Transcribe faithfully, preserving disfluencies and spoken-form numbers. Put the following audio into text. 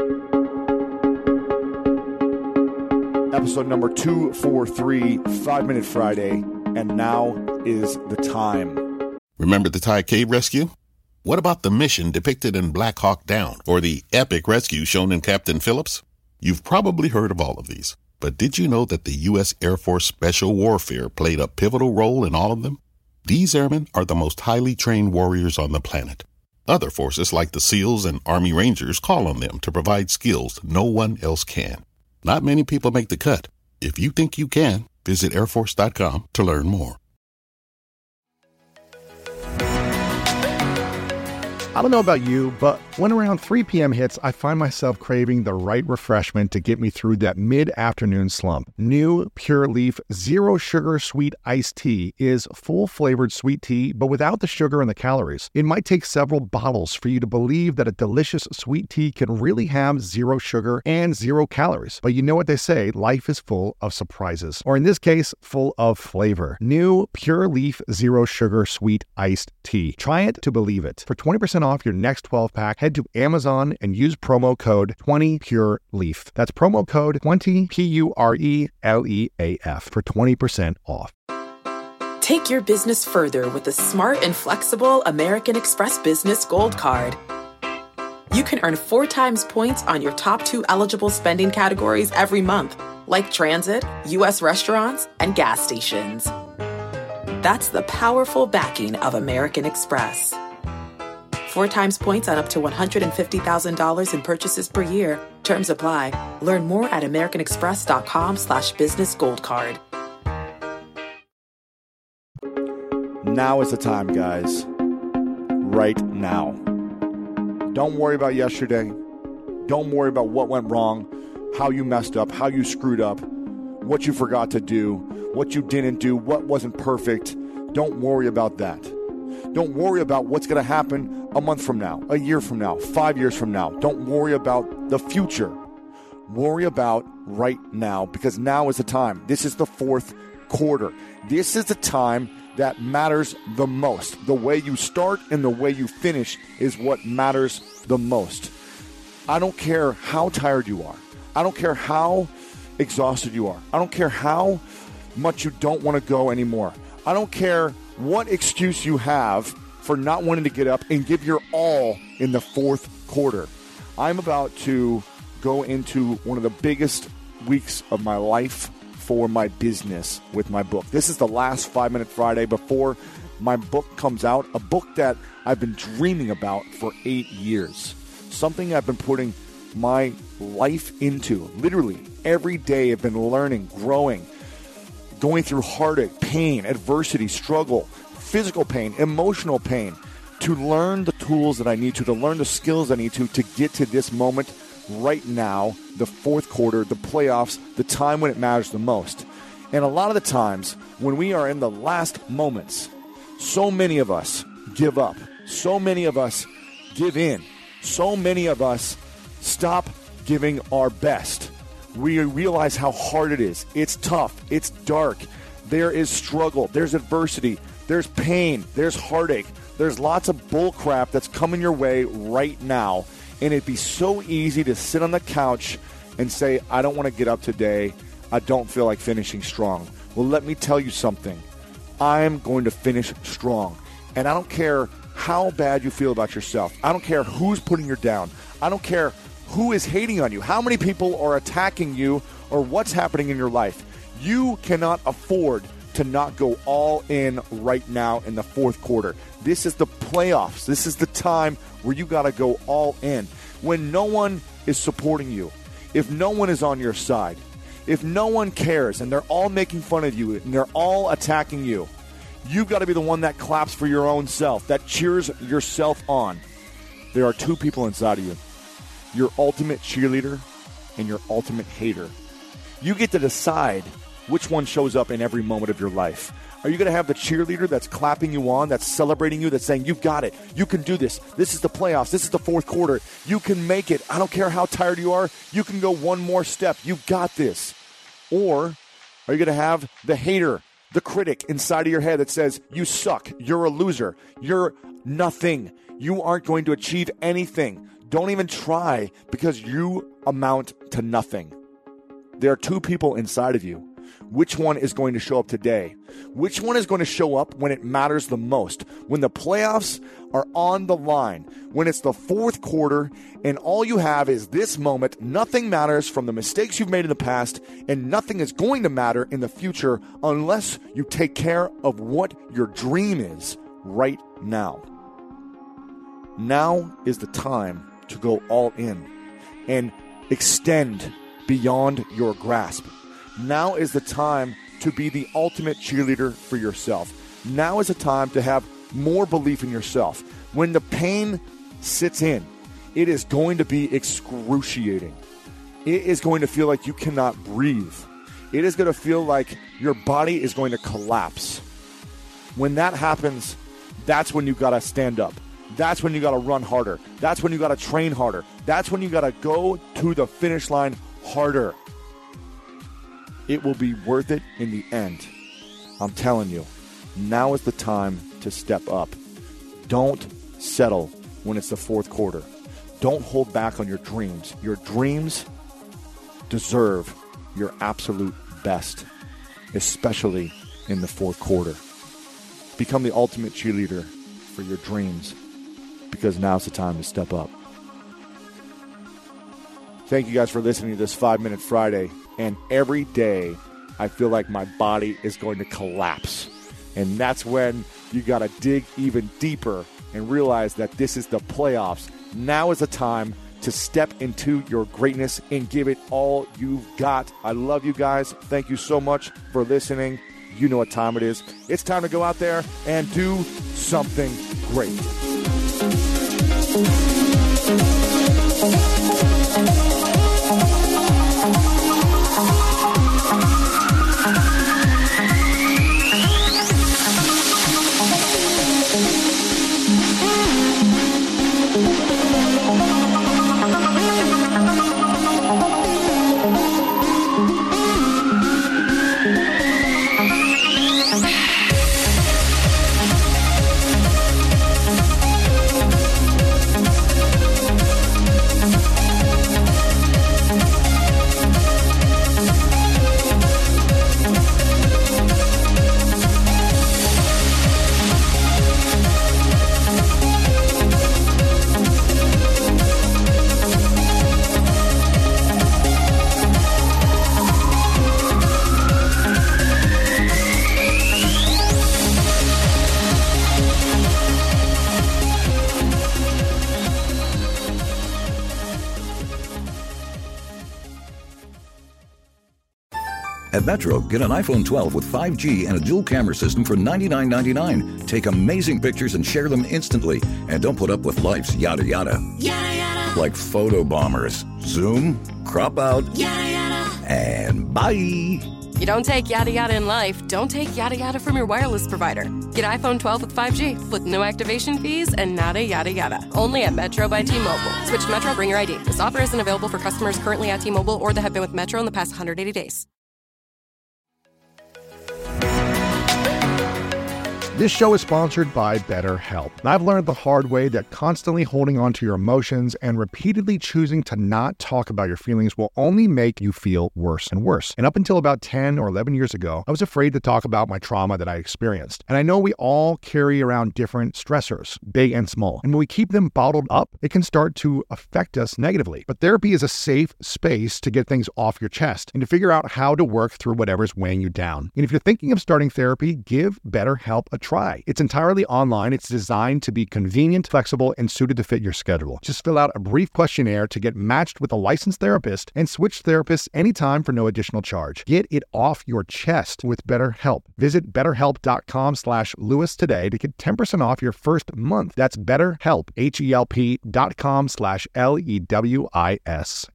Episode number two forty-three, Five Minute Friday, and now is the time. Remember the Thai cave rescue? What about the mission depicted in Black Hawk Down, or the epic rescue shown in Captain Phillips? You've probably heard of all of these, but did you know that the U S Air Force Special Warfare played a pivotal role in all of them? These airmen are the most highly trained warriors on the planet. Other forces like the SEALs and Army Rangers call on them to provide skills no one else can. Not many people make the cut. If you think you can, visit air force dot com to learn more. I don't know about you, but when around three p.m. hits, I find myself craving the right refreshment to get me through that mid-afternoon slump. New Pure Leaf Zero Sugar Sweet Iced Tea is full-flavored sweet tea, but without the sugar and the calories. It might take several bottles for you to believe that a delicious sweet tea can really have zero sugar and zero calories. But you know what they say, life is full of surprises. Or in this case, full of flavor. New Pure Leaf Zero Sugar Sweet Iced Tea. Try it to believe it. For twenty percent off your next twelve pack, head to Amazon and use promo code twenty pure leaf. That's promo code twenty P U R E L E A F for twenty percent off. Take your business further with the smart and flexible American Express Business Gold Card. You can earn four times points on your top two eligible spending categories every month, like transit, U S restaurants, and gas stations. That's the powerful backing of American Express. Four times points on up to one hundred fifty thousand dollars in purchases per year. Terms apply. Learn more at americanexpress.com slash business gold card. Now is the time, guys. Right now. Don't worry about yesterday. Don't worry about what went wrong, how you messed up, how you screwed up, what you forgot to do, what you didn't do, what wasn't perfect. Don't worry about that. Don't worry about what's going to happen a month from now, a year from now, five years from now. Don't worry about the future. Worry about right now, because now is the time. This is the fourth quarter. This is the time that matters the most. The way you start and the way you finish is what matters the most. I don't care how tired you are. I don't care how exhausted you are. I don't care how much you don't want to go anymore. I don't care what excuse you have for not wanting to get up and give your all in the fourth quarter. I'm about to go into one of the biggest weeks of my life for my business with my book. This is the last Five Minute Friday before my book comes out, a book that I've been dreaming about for eight years. Something I've been putting my life into. Literally, every day I've been learning, growing, going through heartache, pain, adversity, struggle, physical pain, emotional pain, to learn the tools that I need to, to learn the skills I need to, to get to this moment right now, the fourth quarter, the playoffs, the time when it matters the most. And a lot of the times when we are in the last moments, so many of us give up. So many of us give in. So many of us stop giving our best. We realize how hard it is. It's tough. It's dark. There is struggle. There's adversity. There's pain. There's heartache. There's lots of bull crap that's coming your way right now. And it'd be so easy to sit on the couch and say, I don't want to get up today. I don't feel like finishing strong. Well, let me tell you something. I'm going to finish strong. And I don't care how bad you feel about yourself. I don't care who's putting you down. I don't care who is hating on you, how many people are attacking you, or what's happening in your life. You cannot afford to not go all in right now in the fourth quarter. This is the playoffs. This is the time where you got to go all in. When no one is supporting you, if no one is on your side, if no one cares and they're all making fun of you and they're all attacking you, you've got to be the one that claps for your own self, that cheers yourself on. There are two people inside of you. Your ultimate cheerleader and your ultimate hater. You get to decide which one shows up in every moment of your life. Are you going to have the cheerleader that's clapping you on, that's celebrating you, that's saying, you've got it, you can do this, this is the playoffs, this is the fourth quarter, you can make it, I don't care how tired you are, you can go one more step, you've got this? Or are you going to have the hater, the critic inside of your head that says, you suck, you're a loser, you're nothing, you aren't going to achieve anything, Don't even try, because you amount to nothing. There are two people inside of you. Which one is going to show up today? Which one is going to show up when it matters the most? When the playoffs are on the line, when it's the fourth quarter and all you have is this moment, nothing matters from the mistakes you've made in the past, and nothing is going to matter in the future unless you take care of what your dream is right now. Now is the time to go all in and extend beyond your grasp. Now is the time to be the ultimate cheerleader for yourself. Now is the time to have more belief in yourself. When the pain sits in, it is going to be excruciating. It is going to feel like you cannot breathe. It is going to feel like your body is going to collapse. When that happens, that's when you got to stand up. That's when you got to run harder. That's when you got to train harder. That's when you got to go to the finish line harder. It will be worth it in the end. I'm telling you, now is the time to step up. Don't settle when it's the fourth quarter. Don't hold back on your dreams. Your dreams deserve your absolute best, especially in the fourth quarter. Become the ultimate cheerleader for your dreams, because now's the time to step up. Thank you guys for listening to this Five Minute Friday. And every day, I feel like my body is going to collapse. And that's when you got to dig even deeper and realize that this is the playoffs. Now is the time to step into your greatness and give it all you've got. I love you guys. Thank you so much for listening. You know what time it is. It's time to go out there and do something great. At Metro, get an iPhone twelve with five G and a dual camera system for ninety-nine ninety-nine. Take amazing pictures and share them instantly. And don't put up with life's yada yada. Yada yada. Like photo bombers. Zoom, crop out, yada yada. And bye. You don't take yada yada in life, don't take yada yada from your wireless provider. Get iPhone twelve with five G with no activation fees and nada yada yada. Only at Metro by T-Mobile. Switch to Metro, bring your I D. This offer isn't available for customers currently at T-Mobile or that have been with Metro in the past one hundred eighty days. This show is sponsored by BetterHelp. And I've learned the hard way that constantly holding on to your emotions and repeatedly choosing to not talk about your feelings will only make you feel worse and worse. And up until about ten or eleven years ago, I was afraid to talk about my trauma that I experienced. And I know we all carry around different stressors, big and small. And when we keep them bottled up, it can start to affect us negatively. But therapy is a safe space to get things off your chest and to figure out how to work through whatever's weighing you down. And if you're thinking of starting therapy, give BetterHelp a try. It's entirely online. It's designed to be convenient, flexible, and suited to fit your schedule. Just fill out a brief questionnaire to get matched with a licensed therapist and switch therapists anytime for no additional charge. Get it off your chest with BetterHelp. Visit betterhelp.com slash Lewis today to get ten percent off your first month. That's betterhelp, H E L P dot com slash L E W I S.